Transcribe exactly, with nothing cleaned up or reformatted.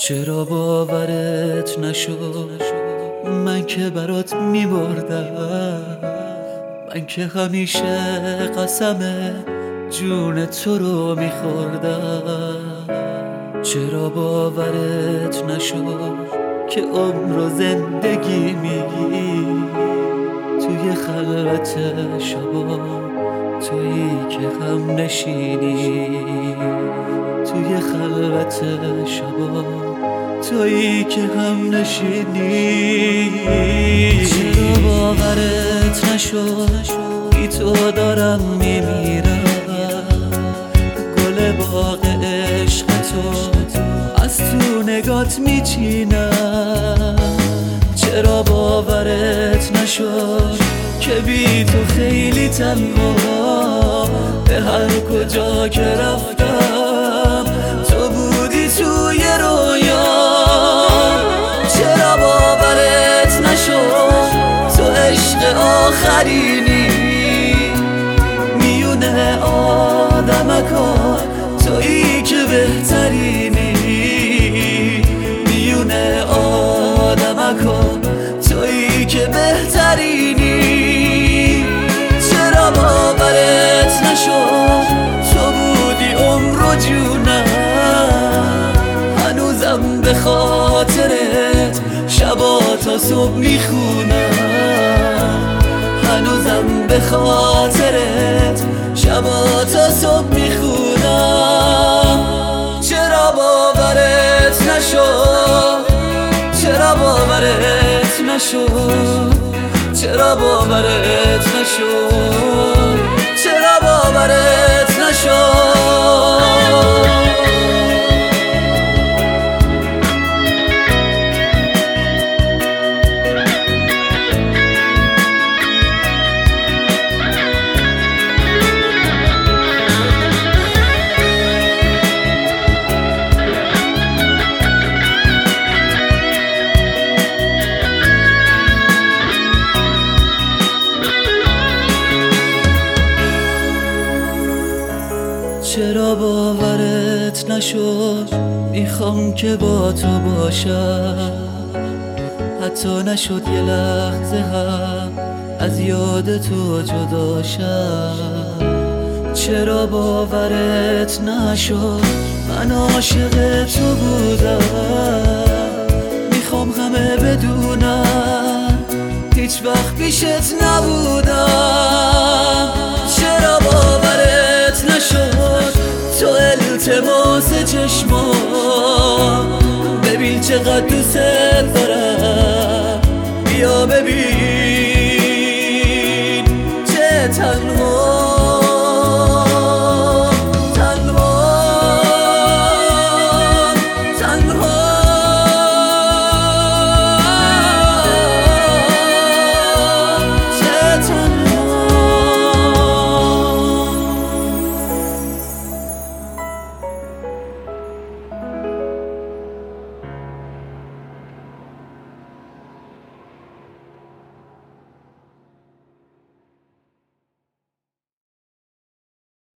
چرا باورت نشد من که برات میمردم، من که همیشه قسم جون تو رو میخوردم. چرا باورت نشد که عمر و زندگی میگی توی خلوت شبا، تویی که هم نشینی توی خلوت شبا، تویی که هم نشینی. چرا باورت نشد بی تو دارم میمیرم، گل باغ عشق تو از تو نگات میچینم. چرا باورت نشد که بی تو خیلی تنها، به هر کجا که رفتم تو بودی توی رویا. چرا باورت نشد تو عشق آخرینی میونه آدمکا، تویی که بهترینی میونه آدمکا، تویی که بهترینی. چرا باورت نشد تو بودی عمر و جونم، هنوزم به خاطرت شبا تا صبح میخونم، هنوزم به خاطرت شبا تا صبح میخونم. چرا باورت نشد، چرا باورت نشد، چرا باورت نشد، چرا باورت نشد. چرا باورت نشد میخوام که با تو باشم، حتی نشد یه لحظه هم از یاد تو جداشم. چرا باورت نشد من عاشق تو بودم، میخوام همه بدونم هیچ وقت پیشت نبودم. چرا باورت نشد تو التماس چشما، ببین چقدر دوست دارم، بیا ببین